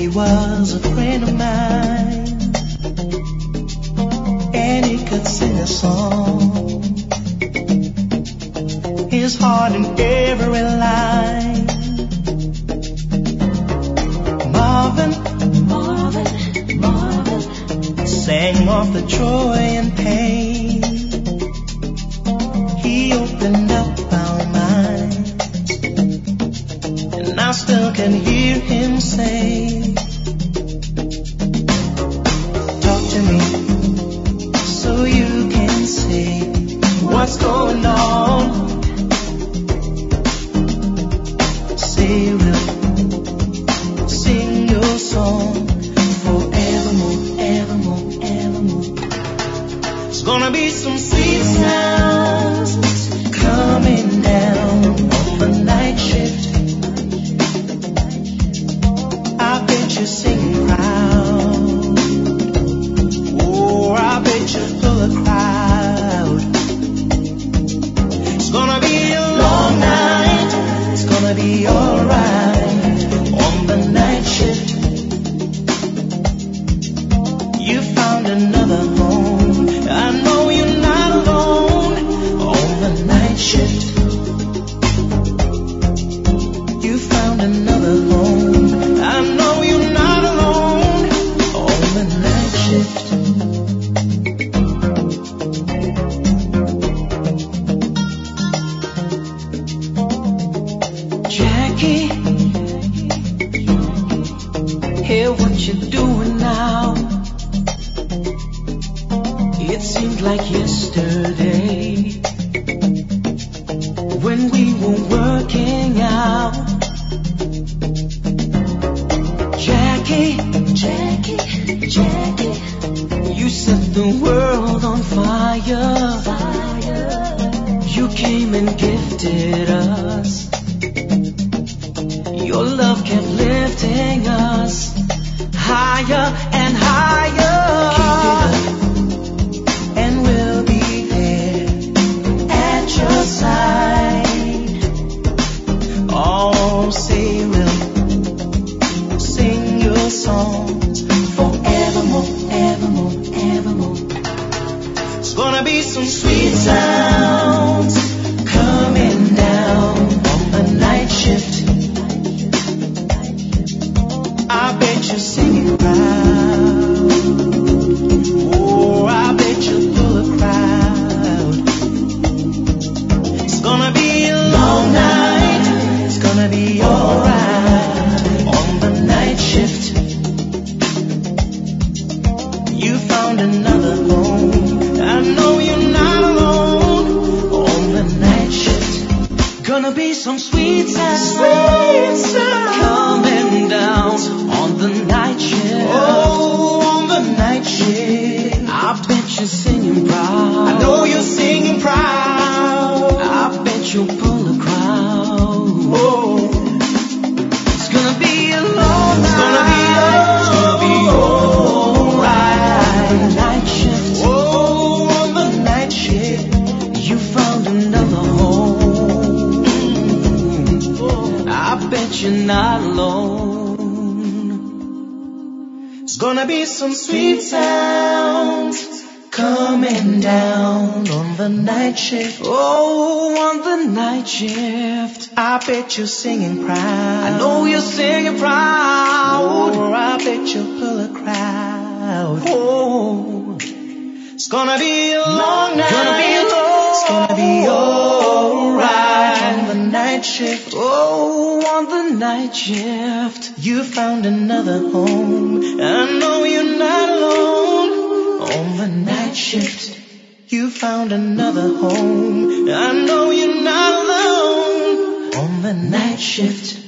was a friend of mine, and he could sing a song. His heart in every line. Marvin sang of the joy and pain. He opened up our minds, and I still can hear him say, talk to me so you can see what's going on. Say we'll sing your song forevermore, evermore, evermore. It's gonna be some sweet sounds coming down on the night shift. I bet you're singing proud. Oh, I bet you pull a crowd. It's gonna be a long night. It's gonna be alright on the night shift. You found another home. I know you're not alone on the night shift. You found another home. I know you're not alone on the night shift. Jackie, hear what you're doing now. It seems like yesterday when we were working out. Jackie, you set the world on fire. You came and gifted us. Your love kept lifting us higher and higher. Keep it up, and we'll be there at your side. Oh, say we'll sing your songs forevermore, evermore, evermore. It's gonna be some sweet sounds coming down on the night shift. I bet you're singing proud. Oh, I bet you'll pull a crowd. It's gonna be a long night. It's gonna be alright on the night shift. You found another home. I know you're not alone on the night shift. Gonna be some sweet sounds coming down on the night shift. Oh, on the night shift. I bet you're singing proud. I know you're singing proud. I bet you'll pull a crowd. Oh, it's gonna be a long night. It's gonna be alright on the night shift. Oh, on the night shift. You found another home. I bet you're not alone. It's gonna be some sweet sounds coming down on the night shift. Oh, on the night shift. I bet you're singing proud. I know you're singing proud. Oh, I bet you'll pull a crowd. Oh, it's gonna be a long night. It's gonna be alright on the night shift. Oh, on the night shift. You found another home. I know you're not alone on the night shift. You found another home. I know you're not alone on the night shift.